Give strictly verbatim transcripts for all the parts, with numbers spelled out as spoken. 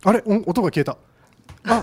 あれ、音が消えた。あ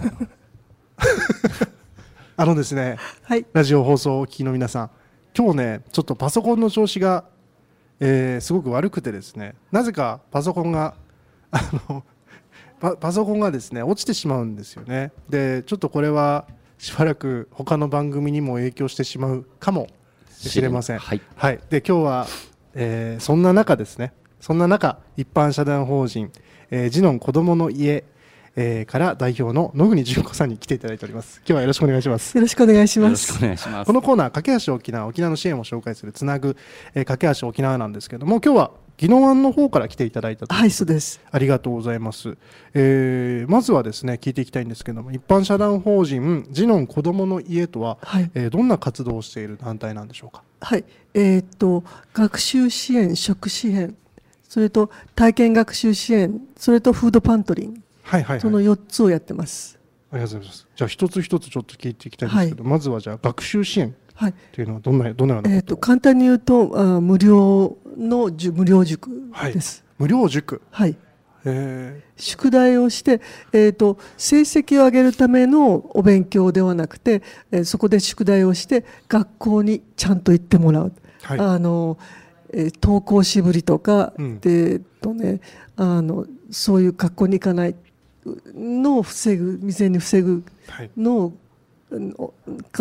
あのですね、はい、ラジオ放送をお聞きの皆さん、今日ねちょっとパソコンの調子が、えー、すごく悪くてですね、なぜかパソコンがあの パ, パソコンがですね落ちてしまうんですよね。でちょっとこれはしばらく他の番組にも影響してしまうかもしれません。はい、はい、で今日は、えー、そんな中ですねそんな中一般社団法人、えー、ジノンこどもの家、えー、から代表の野国純子さんに来ていただいております。今日はよろしくお願いします。 よろしくお願いします。 よろしくお願いします。このコーナー、架け橋沖縄、沖縄の支援を紹介するつなぐ、えー、架け橋沖縄なんですけども、今日は宜野湾の方から来ていただいたという。 はい、そうです。 ありがとうございます。えー、まずはですね聞いていきたいんですけども、一般社団法人ジノンこどもの家とは、はい、えー、どんな活動をしている団体なんでしょうか。 はい、えー、っと学習支援、食支援、それと体験学習支援、それとフードパントリング、はいはいはい、そのよっつをやってます。 ありがとうございます。じゃあ一つ一つちょっと聞いていきたいんですけど、はい、まずはじゃあ学習支援というのはどんな、どのようなことを。 えー、と簡単に言うとあ無料の無料塾です。 はい、無料塾、 はい、えー、宿題をして、えー、と成績を上げるためのお勉強ではなくて、えー、そこで宿題をして学校にちゃんと行ってもらう、はい、あのえー、登校しぶりとか、うん、で、えーとね、あのそういう学校に行かないのを防ぐ、未然に防ぐのを、はい、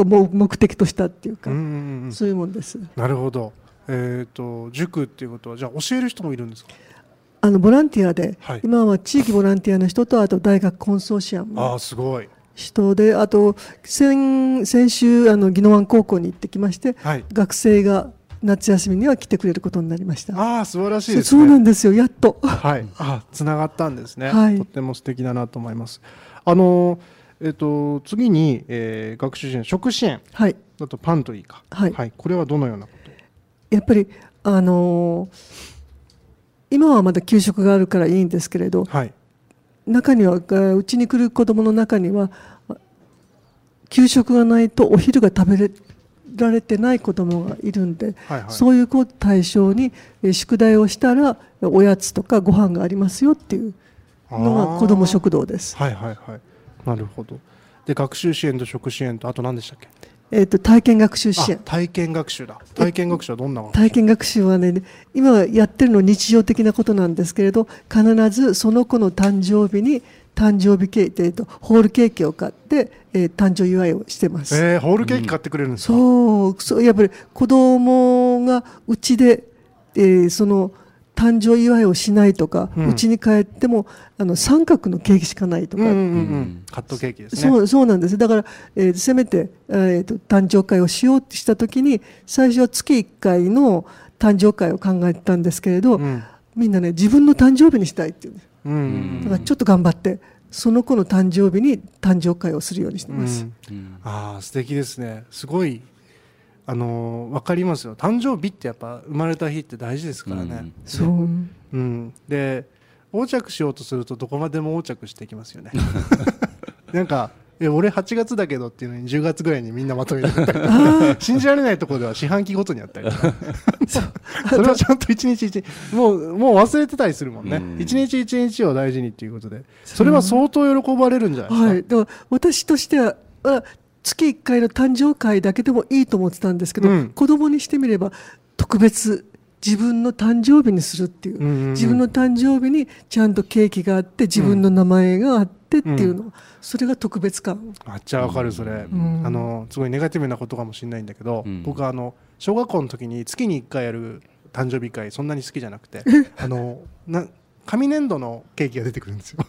目的としたっていうか、うんうんうん、そういうものです。 なるほど。えーと、塾っていうことはじゃあ教える人もいるんですか。 あのボランティアで、はい、今は地域ボランティアの人とあと大学コンソーシアムの人で、 あ, あと 先, 先週あの宜野湾高校に行ってきまして、はい、学生が夏休みには来てくれることになりました。 ああ、素晴らしいですね。 そうなんですよ、やっと、 はい、あ、つながったんですね、はい、とっても素敵だなと思います。あの、えー、と次に、えー、学習支援、食支援、はい、あとパントリーか、はいはい、これはどのようなこと。 やっぱり、あのー、今はまだ給食があるからいいんですけれど、はい、中にはうちに来る子どもの中には給食がないとお昼が食べれられてない子どもがいるんで、はいはい、そういう子を対象に宿題をしたらおやつとかご飯がありますよっていうのが子ども食堂です。 はいはいはい、なるほど。で学習支援と食支援とあと何でしたっけ。 えー、と体験学習支援。 体験学習だ。体験学習はどんな体験学習はね、今やってるの日常的なことなんですけれど、必ずその子の誕生日に誕生日ケーキ、えー、とホールケーキを買って、えー、誕生祝いをしてます。 えー、ホールケーキ買ってくれるんですか。 うん、そうそうやっぱり子供がうちで、えー、その誕生祝いをしないとか、うち、ん、に帰ってもあの三角のケーキしかないとか、うんうんうん、 カットケーキですね。 そう、そうなんです。だから、えー、せめて、えー、と誕生会をしようとしたときに最初は月いっかいの誕生会を考えてたんですけれど、うん、みんなね自分の誕生日にしたいっていう、うんうん、だからちょっと頑張ってその子の誕生日に誕生会をするようにしてます。 うんうん、ああ、素敵ですね。すごいあの分かりますよ。誕生日ってやっぱ生まれた日って大事ですからね。うん、 そう、 うん、で横着しようとするとどこまでも横着していきますよね。なんかえ俺はちがつだけどっていうのにじゅうがつぐらいにみんなまとめてあったり信じられないところでは四半期ごとにあったりそれはちゃんと一日一日もう、もう忘れてたりするもんね。一日一日を大事にっていうことで、それは相当喜ばれるんじゃないですか。はい、 でも私としては月いっかいの誕生会だけでもいいと思ってたんですけど、うん、子供にしてみれば特別自分の誕生日にするっていう、うんうんうん、自分の誕生日にちゃんとケーキがあって自分の名前があってっていうの、うん、それが特別感。 あっちゃわかるそれ、うん、あのすごいネガティブなことかもしれないんだけど、うん、僕はあの小学校の時に月にいっかいやる誕生日会そんなに好きじゃなくてあのな紙粘土のケーキが出てくるんですよ。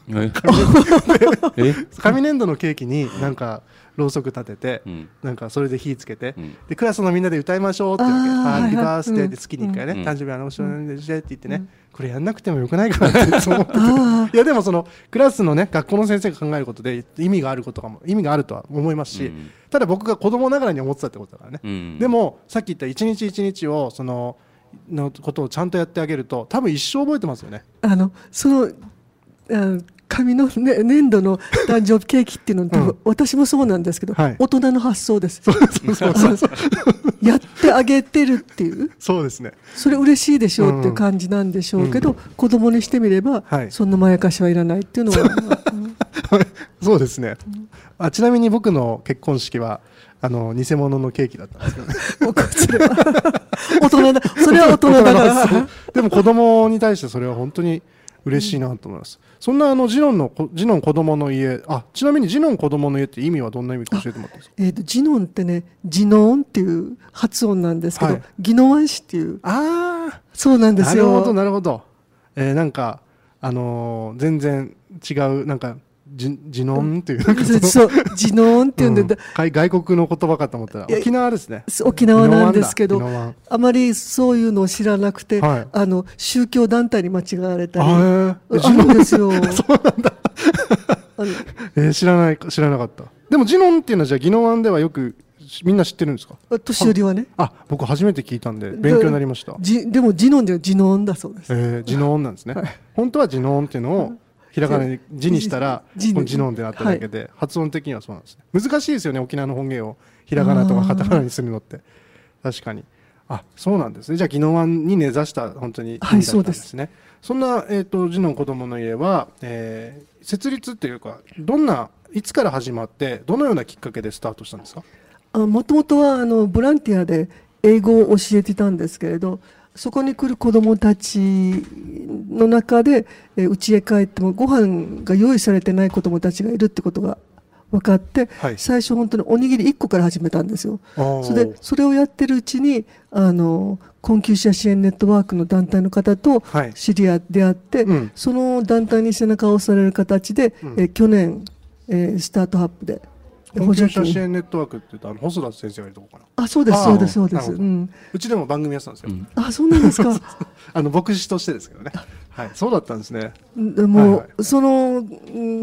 紙粘土のケーキになんかろうそく立てて、うん、なんかそれで火つけて、うん、でクラスのみんなで歌いましょうってわけ。ハッピーバースデーって月にいっかいね、うん、誕生日あのおしょうでって言ってね、うん、これやんなくてもよくないかなってそう思ってていやでもそのクラスのね学校の先生が考えることで意味があることかも意味があるとは思いますし、うん、ただ僕が子供ながらに思ってたってことだからね、うん、でもさっき言った一日一日をそののことをちゃんとやってあげると多分一生覚えてますよね。 あのそのあの紙の、ね、粘土の誕生日ケーキっていうのは、うん、私もそうなんですけど、はい、大人の発想です。やってあげてるっていうそうですね、 それ嬉しいでしょうっていう感じなんでしょうけど、うん、子供にしてみれば、はい、そんなまやかしはいらないっていうのは、うん、 そうですね、うん、あちなみに僕の結婚式はあの偽物のケーキだったんですけどねそれは大人だ、それは大人だからでも子供に対してそれは本当に嬉しいなと思います、うん、そんなあのジノンのジノン子供の家、あちなみにジノン子供の家って意味はどんな意味か教えてもらっていいですか。 えーと、ジノンってね、ジノーンっていう発音なんですけど、はい、宜野湾市っていう、 あそうなんですよ。 なるほどなるほど、えー、なんかあのー、全然違うなんかジ, ジノンっていうそうジノンっていうんで、うん、 外国の言葉かと思ったら沖縄ですね。 沖縄なんですけど、あまりそういうのを知らなくて、はい、あの宗教団体に間違われたりあるんですよ。そうなんだえー、知らない知らなかった。でもジノンっていうのはじゃあ宜野湾ではよくみんな知ってるんですか。 年寄りはね。 あ、僕初めて聞いたんで勉強になりました。 じでもジノンじゃジノンだそうです。 えー、ジノンなんですね、はい、本当はジノンっていうのをひらがなに字にしたらジノンってなっただけで、はい、発音的にはそうなんですね。難しいですよね、沖縄の方言をひらがなとかカタカナにするのって。確かに。あ、そうなんですね。じゃあ宜野湾に根ざした本当に意味だったんですね。はい、そうです。そんな、えーと、ジノン子どもの家は、えー、設立っていうかどんないつから始まってどのようなきっかけでスタートしたんですか。 もともとはあのボランティアで英語を教えてたんですけれど、そこに来る子どもたちの中で家へ帰ってもご飯が用意されてない子どもたちがいるってことが分かって、はい、最初本当におにぎりいっこから始めたんですよ。それでそれをやってるうちにあの困窮者支援ネットワークの団体の方と知り合って出会って、はい、うん、その団体に背中を押される形で、うん、え去年、えスタートアップで困窮者支援ネットワークって言うとあの細田先生がいるとこかな。 あ、そうですそうですそうです、うん、 うちでも番組やってたんですよ、うん、 あ、そうなんですかあの牧師としてですけどね、はい、そうだったんですね。 でも、はいはい、その、うん、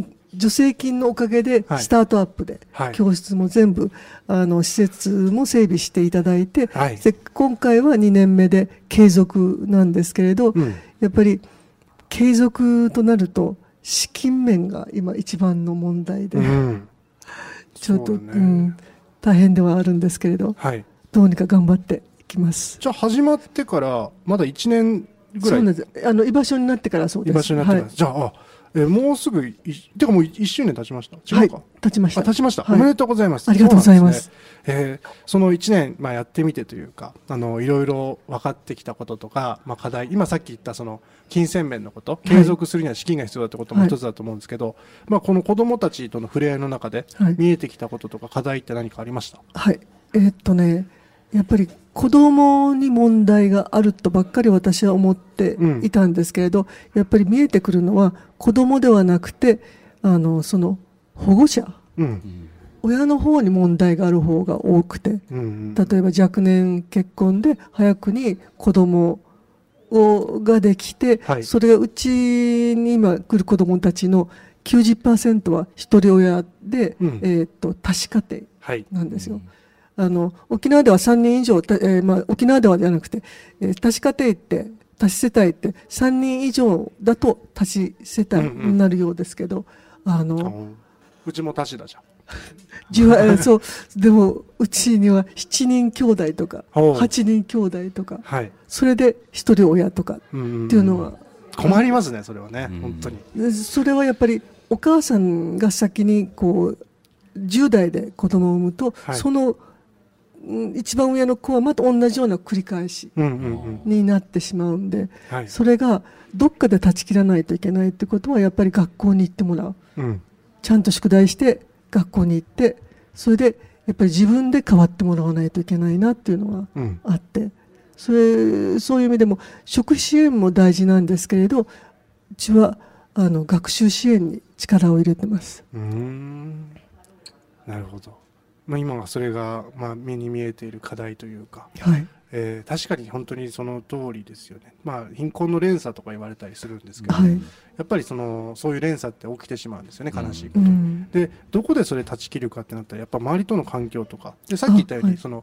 助成金のおかげでスタートアップで、はい、教室も全部あの施設も整備していただいて、はい、で今回はにねんめで継続なんですけれど、うん、やっぱり継続となると資金面が今一番の問題で、うん、ちょっと、ね、うん、大変ではあるんですけれど、はい、どうにか頑張っていきます。 じゃあ始まってからまだいちねんぐらい。そうなんです。 あの居場所になってからそうです。 居場所になってから、はい、じゃあ、あえもうすぐいてかもういっしゅうねん経ちました。違うか、はい、 経ちました。 あ、経ちました、はい、おめでとうございます。 ありがとうございます。 そ、ねえー、そのいちねん、まあ、やってみてというかあのいろいろ分かってきたこととか、まあ、課題、今さっき言ったその金銭面のこと、継続するには資金が必要だってことも一つだと思うんですけど、はい、まあ、この子どもたちとの触れ合いの中で見えてきたこととか課題って何かありました？ はい、えー、っとねやっぱり子どもに問題があるとばっかり私は思っていたんですけれど、うん、やっぱり見えてくるのは子どもではなくてあのその保護者、うん、親の方に問題がある方が多くて、うんうん、例えば若年結婚で早くに子どもをができて、はい、それがうちに今来る子どもたちの きゅうじゅっパーセント は一人親で、うん、えー、と多子家庭なんですよ。はい、あの沖縄ではさんにん以上、えーまあ、沖縄ではじゃなくて、えー、多子家庭って多子世帯ってさんにん以上だと多子世帯になるようですけど、うんうん、あのうちも多子だじゃんそうでもうちにはしちにん兄弟とかはちにん兄弟とか、はい、それでひとり親とかっていうのは、うんうん、 困りますねそれはね、うん、本当に。 それはやっぱりお母さんが先にこうじゅう代で子供を産むと、はい、その一番上の子はまた同じような繰り返しになってしまうんで、うんうんうん、それがどっかで断ち切らないといけないってことはやっぱり学校に行ってもらう、うん、ちゃんと宿題して学校に行ってそれでやっぱり自分で変わってもらわないといけないなっていうのがあって、うん、それそういう意味でも食支援も大事なんですけれどうちはあの学習支援に力を入れてます。 うーん、なるほど。まあ、今はそれがまあ目に見えている課題というか、はい、えー、確かに本当にその通りですよね。まあ、貧困の連鎖とか言われたりするんですけど、はい、やっぱりそのそういう連鎖って起きてしまうんですよね、悲しいこと、うん、でどこでそれ断ち切るかってなったらやっぱ周りとの環境とかでさっき言ったように、はい、その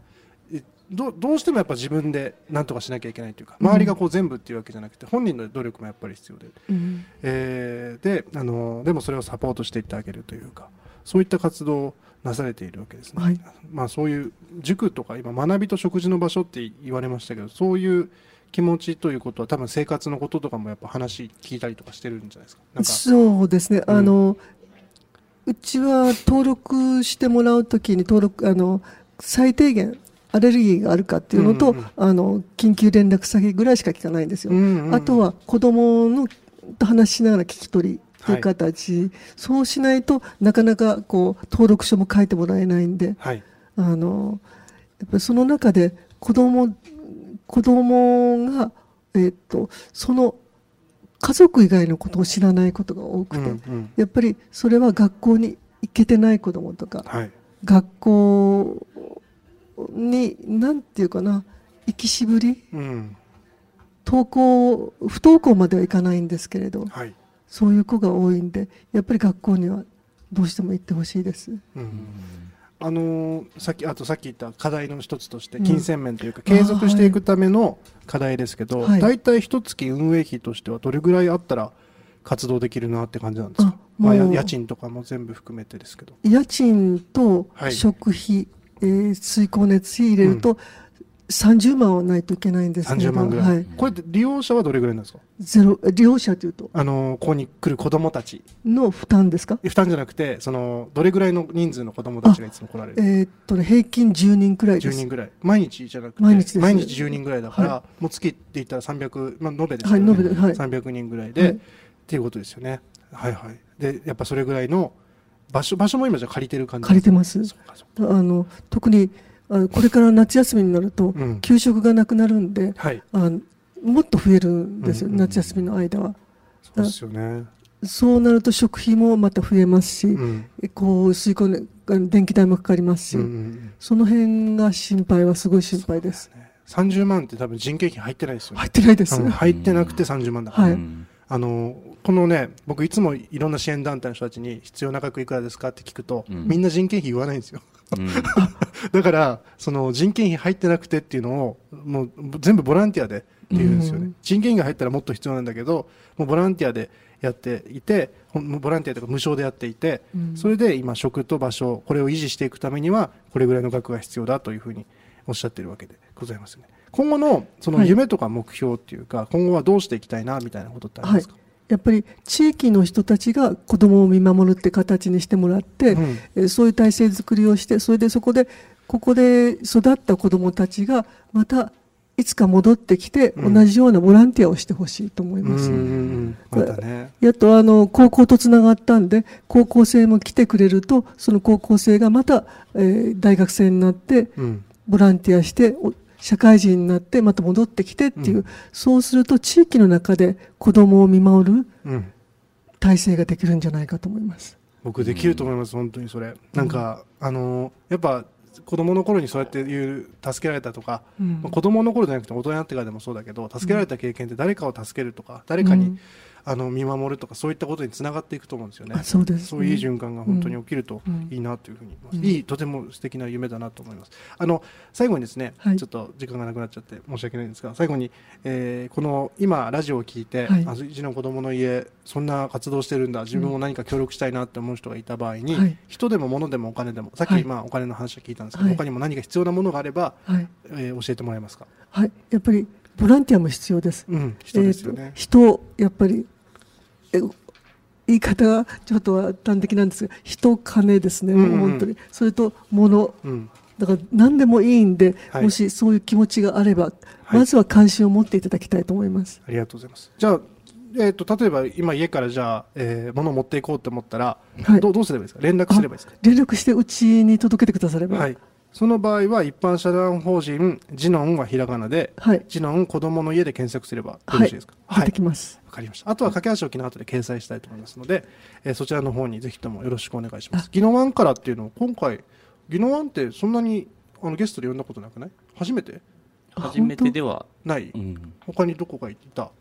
ど, どうしてもやっぱ自分で何とかしなきゃいけないというか、周りがこう全部っていうわけじゃなくて、本人の努力もやっぱり必要で、うん、えー、であのでもそれをサポートしていってあげるというか、そういった活動をなされているわけですね、はい。まあ、そういう塾とか今学びと食事の場所って言われましたけど、そういう気持ちということは多分生活のこととかもやっぱ話聞いたりとかしてるんじゃないですか。なんかそうですね、うん、あのうちは登録してもらうときに登録あの最低限アレルギーがあるかっていうのと、うんうん、あの緊急連絡先ぐらいしか聞かないんですよ、うんうんうん、あとは子供のと話しながら聞き取りという形、はい、そうしないとなかなかこう登録書も書いてもらえないんで、はい、あのやっぱりその中で子供子供が、えー、っとその家族以外のことを知らないことが多くて、うんうん、やっぱりそれは学校に行けてない子供とか、はい、学校になんていうかな、行きしぶり、うん、登校不登校まではいかないんですけれど、はい、そういう子が多いんで、やっぱり学校にはどうしても行ってほしいです、うん、 あのー、さっきあとさっき言った課題の一つとして金銭面というか、うん、継続していくための課題ですけど、はい、だいたい一月運営費としてはどれぐらいあったら活動できるなって感じなんですか。まあ、家賃とかも全部含めてですけど、 家賃と食費、はい、えー、水光熱費入れると、うん、さんじゅうまんはないといけないんですけど、さんじゅうまんぐらい、はい、これって利用者はどれぐらいなんですか。 ゼロ利用者というと、 あのここに来る子どもたちの負担ですか。 負担じゃなくて、そのどれぐらいの人数の子どもたちがいつも来られる。 えー、っとね、平均じゅうにんくらいです。 じゅうにんぐらい、毎日じゃなくて毎日です、 毎日じゅうにんぐらいだから、はい、もう月って言ったらさんびゃく、まあ、延べですよね、はい、延べで、はい、さんびゃくにんぐらいで、はい、っていうことですよね。はいはい。でやっぱそれぐらいの場所場所も今じゃ借りてる感じ。 借りてます。そうかそうか。あの特にあのこれから夏休みになると、うん、給食がなくなるんで、はい、あのもっと増えるんですよ、うんうん、夏休みの間は。 そうですよね。 そうなると食費もまた増えますし、うん、こう吸い込んで電気代もかかりますし、うんうん、その辺が心配はすごい心配です。 ね、さんじゅうまんって多分人件費入ってないですよね。 入ってないです。 入ってなくてさんじゅうまんだから、はい、あのこのね、僕いつもいろんな支援団体の人たちに必要な額いくらですかって聞くと、うん、みんな人件費言わないんですよ、うん、だからその人件費入ってなくてっていうのをもう全部ボランティアでって言うんですよね、うん、人件費が入ったらもっと必要なんだけど、もうボランティアでやっていて、ボランティアとか無償でやっていて、うん、それで今食と場所これを維持していくためにはこれぐらいの額が必要だというふうにおっしゃっているわけでございますね。今後のその夢とか目標っていうか、はい、今後はどうしていきたいなみたいなことってありますか。はい、 やっぱり地域の人たちが子どもを見守るって形にしてもらって、うん、そういう体制作りをして、それでそこでここで育った子どもたちがまたいつか戻ってきて、うん、同じようなボランティアをしてほしいと思います。うんうん、またね、やっとあの高校とつながったんで、高校生も来てくれると、その高校生がまた、えー、大学生になって、うん、ボランティアして社会人になってまた戻ってきてっていう、うん、そうすると地域の中で子どもを見守る体制ができるんじゃないかと思います。 僕できると思います、うん、本当にそれ。なんか、うん、あのやっぱ子どもの頃にそうやっていう助けられたとか、うん、まあ、子どもの頃じゃなくて大人になってからでもそうだけど、助けられた経験って誰かを助けるとか、誰かに、うん、あの見守るとか、そういったことにつながっていくと思うんですよね。 あ、そうですね。 そういういい循環が本当に起きるといいなというふうに思います、うん、いい、とても素敵な夢だなと思います。あの最後にですね、はい、ちょっと時間がなくなっちゃって申し訳ないんですが、最後に、えー、この今ラジオを聞いて、はい、あうちの子どもの家そんな活動してるんだ、自分も何か協力したいなって思う人がいた場合に、はい、人でも物でもお金でも、さっき、はい、まあお金の話を聞いたんですけど、はい、他にも何か必要なものがあれば、はい、えー、教えてもらえますか。 はい、やっぱりボランティアも必要です。 うん、人ですよね。えー、 人やっぱりえ言い方がちょっと端的なんですが、人、金ですね、うんうん、本当に。それと物、うん、だから何でもいいんで、はい、もしそういう気持ちがあれば、はい、まずは関心を持っていただきたいと思います。 ありがとうございます。じゃあ、えー、と例えば今家からじゃあ、えー、物を持っていこうと思ったら、はい、ど, どうすればいいですか。連絡すればいいですか。 連絡してうちに届けてくだされば、はい、 その場合は一般社団法人ジノンはひらがなで、はい、ジノン子どもの家で検索すればよろしいですか。 はい、出てきます。 わかりました。あとは架け橋沖の後で掲載したいと思いますので、えー、そちらの方にぜひともよろしくお願いします。宜野湾からっていうのを今回、宜野湾ってそんなにあのゲストで呼んだことなくない？初めて？ 初めてではない、うん、他にどこがいた？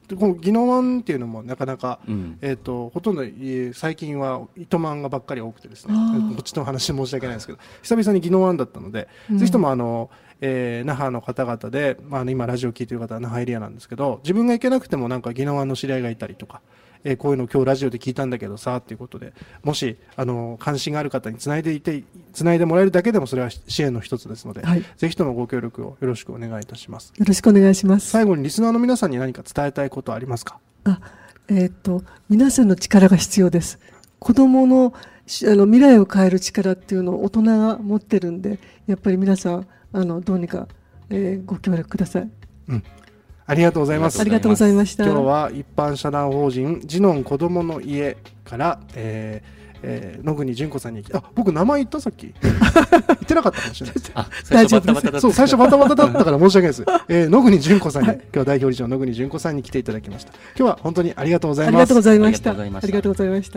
この宜野湾っていうのもなかなか、 うん、 えー、とほとんど最近は糸満がばっかり多くてですね、こっちの話申し訳ないですけど、久々に宜野湾だったので、うん、ぜひともあの、えー、那覇の方々で、まあ、今ラジオ聞いてる方は那覇エリアなんですけど、自分が行けなくてもなんか宜野湾の知り合いがいたりとか、えー、こういうの今日ラジオで聞いたんだけどさっていうことで、もしあの関心がある方につないでいてつないでもらえるだけでもそれは支援の一つですので、はい、ぜひともご協力をよろしくお願いいたします。 よろしくお願いします。 最後にリスナーの皆さんに何か伝えたいことはありますか？ あ、えー、と皆さんの力が必要です。子どもの、あの未来を変える力っていうのを大人が持ってるんで、やっぱり皆さんあのどうにか、えー、ご協力ください。 うん、ありがとうございます。 ありがとうございました。 今日は一般社団法人ジノンこどもの家から、えーえー、野国純子さんに、あ、僕名前言ったさっき言ってなかったかもしれないです。 あ、大丈夫です。 そう、最初バタバタだったから申し訳ないです、えー、野国純子さんに、はい、今日は代表理事の野国純子さんに来ていただきました。今日は本当にありがとうございます。 ありがとうございました。ありがとうございました。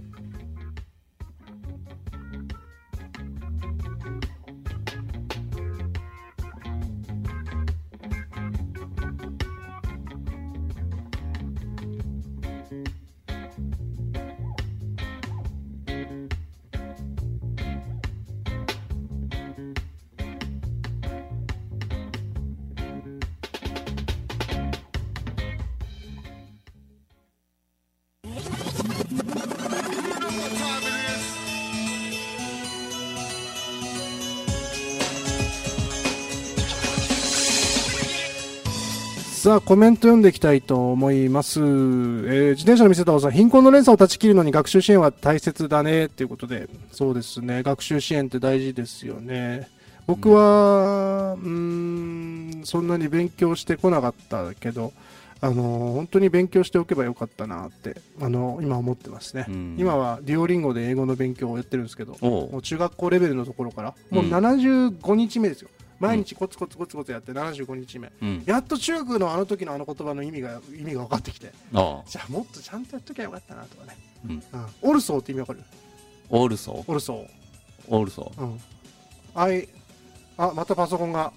さあコメント読んでいきたいと思います、えー、自転車の見せたおさん、貧困の連鎖を断ち切るのに学習支援は大切だねということで、そうですね、学習支援って大事ですよね。僕はうーんそんなに勉強してこなかったけど、あの本当に勉強しておけばよかったなってあの今思ってますね、うん、今はデュオリンゴで英語の勉強をやってるんですけど、もう中学校レベルのところからもうななじゅうごにちめですよ。毎日コツコツコツコツやってななじゅうごにちめ、うん、やっと中学のあの時のあの言葉の意味が意味が分かってきて、ああじゃあもっとちゃんとやっときゃよかったなとかね、うんうん、オルソーって意味分かる？ オルソーオルソーオルソー、うん、 あいあまたパソコンが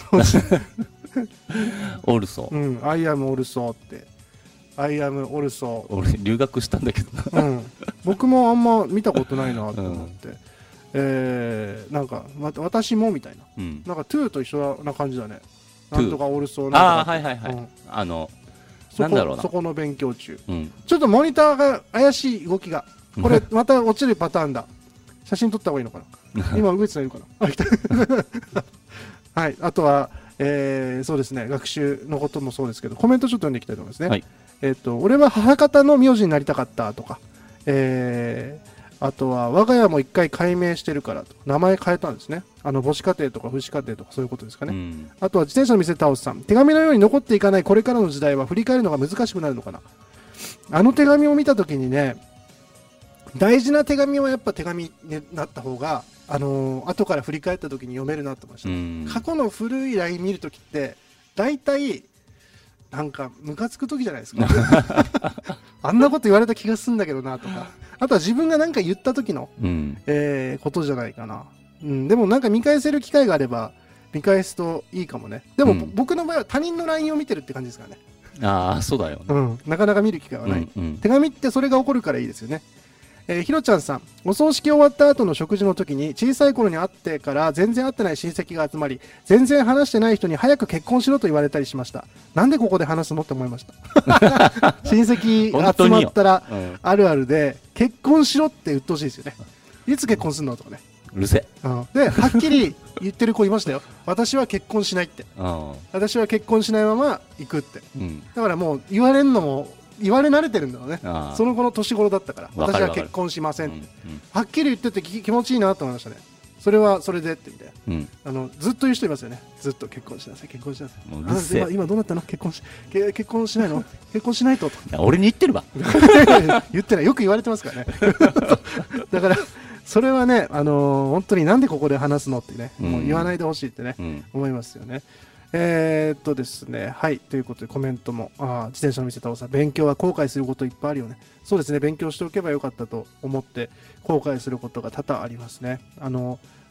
オルソー、 うん、アイアムオルソーってアイアムオルソー、 俺留学したんだけどな、 うん、僕もあんま見たことないなと思って、うん、えー、なんか、ま、私もみたいな、うん、なんかトゥーと一緒な感じだね。なんとかオルソーなんとか、 ああはいはいはい、うん、あのなんだろうな、 そこの勉強中、うん、ちょっとモニターが怪しい動きが、これまた落ちるパターンだ。写真撮った方がいいのかな。今上地さんいるかな。あ、来たはい、あとは、えー、そうですね、学習のこともそうですけど、コメントちょっと読んでいきたいと思いますね。はい、えー、と俺は母方の名字になりたかったとか、えーあとは我が家も一回改名してるからと名前変えたんですね。あの母子家庭とか父子家庭とかそういうことですかね、うん、あとは自転車の店倒すさん、手紙のように残っていかないこれからの時代は振り返るのが難しくなるのかな。あの手紙を見たときにね、大事な手紙はやっぱ手紙になった方が、あのー、後から振り返ったときに読めるなって思いました、うん、過去の古い ライン 見るときって大体なんかムカつくときじゃないですかあんなこと言われた気がするんだけどなとか、あとは自分が何か言った時の、うんえー、ことじゃないかな、うん、でもなんか見返せる機会があれば見返すといいかもね。でも、うん、僕の場合は他人の ライン を見てるって感じですからね。 ああそうだよね、 うん、なかなか見る機会はない、うんうん、手紙ってそれが起こるからいいですよね。えー、ひろちゃんさん、お葬式終わった後の食事の時に小さい頃に会ってから全然会ってない親戚が集まり、全然話してない人に早く結婚しろと言われたりしました。なんでここで話すのって思いました親戚集まったらあるあるで、結婚しろって言ってほしいですよね。いつ結婚するのとかね。 うるせえ、 うん、ではっきり言ってる子いましたよ私は結婚しないって私は結婚しないまま行くって、うん、だからもう言われるのも言われ慣れてるんだろうね。その後の年頃だったから、私は結婚しませんって、うんうん、はっきり言ってて気持ちいいなと思いましたね。それはそれでってみたいな、うん、あのずっと言う人いますよね。ずっと結婚しなさい結婚しなさい。あ今、今どうなったの結婚し結婚しないの結婚しないと俺に言ってるわ言ってない、よく言われてますからねだからそれはね、あのー、本当になんでここで話すのってね、うん、もう言わないでほしいってね、うん、思いますよね。えー、っとですね、はいということでコメントも、あ自転車の見せたおさん、勉強は後悔することいっぱいあるよね。そうですね、勉強しておけばよかったと思って後悔することが多々ありますね。あの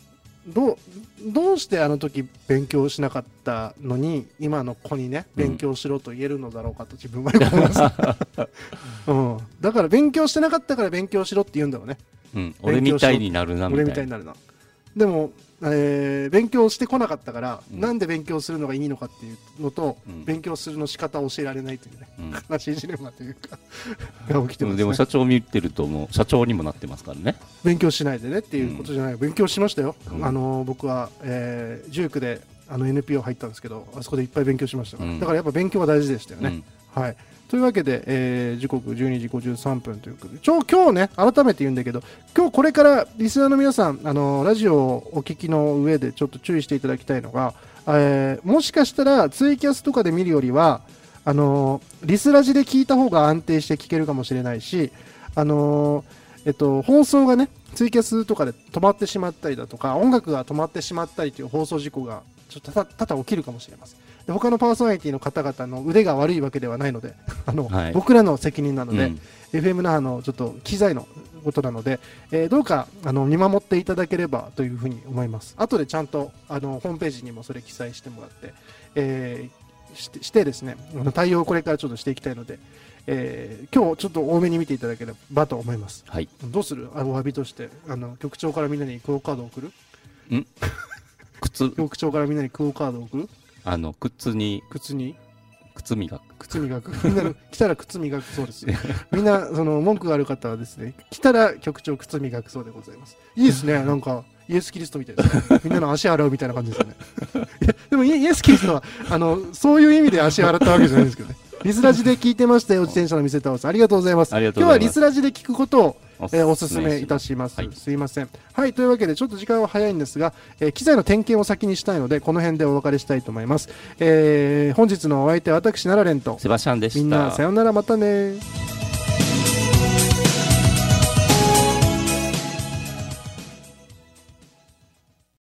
どうどうしてあの時勉強しなかったのに今の子にね勉強しろと言えるのだろうかと自分は思います、うん、だから勉強してなかったから勉強しろって言うんだろうね、 うん、俺みたいになるなみたいな。 俺みたいになるな。でも、えー、勉強してこなかったから、 うん、 なんで勉強するのがいいのかっていうのと、 うん、 勉強するの仕方を教えられないというね、 うん、 悲しいジレンマというかが起きてますね。 でも社長見てるともう社長にもなってますからね。 勉強しないでねっていうことじゃない、うん、勉強しましたよ、 うん、 あの僕は、えー、ジュークであの エヌピーオー 入ったんですけど、あそこでいっぱい勉強しましたから、うん、だからやっぱ勉強は大事でしたよね、うん、はい。というわけで、えー、時刻じゅうにじごじゅうさんぷんということで、ちょ今日ね改めて言うんだけど、今日これからリスナーの皆さん、あのラジオをお聞きの上でちょっと注意していただきたいのが、えー、もしかしたらツイキャスとかで見るよりはあのリスラジで聞いた方が安定して聞けるかもしれないし、あのえっと、放送がねツイキャスとかで止まってしまったりだとか、音楽が止まってしまったりという放送事故がちょっと多々起きるかもしれません。で他のパーソナリティの方々の腕が悪いわけではないのであの、はい、僕らの責任なので、うん、エフエム 那覇のちょっと機材のことなので、えー、どうかあの見守っていただければというふうに思います。後でちゃんとあのホームページにもそれ記載してもらって、えー、して、してですね、対応をこれからちょっとしていきたいので、えー、今日ちょっと多めに見ていただければと思います、はい、どうする？お詫びとしてあの局長からみんなにクオカードを送る？ ん靴局長からみんなにクオカードを送る？ あの靴に靴に靴磨く靴磨くみんな来たら靴磨くそうですみんなその文句がある方はですね、来たら局長靴磨くそうでございます。いいですね、なんかイエスキリストみたいですねみんなの足洗うみたいな感じですよねいやでもイエスキリストはあのそういう意味で足洗ったわけじゃないんですけどね。リスラジで聞いてましたよ、自転車の店倒す、ありがとうございます。今日はリスラジで聞くことをおす,、えー、おすすめいたします、はい、すいません。はい、というわけでちょっと時間は早いんですが、えー、機材の点検を先にしたいのでこの辺でお別れしたいと思います。えー、本日のお相手は私奈良蓮とセバシャンでした。 みんなさようなら、またね。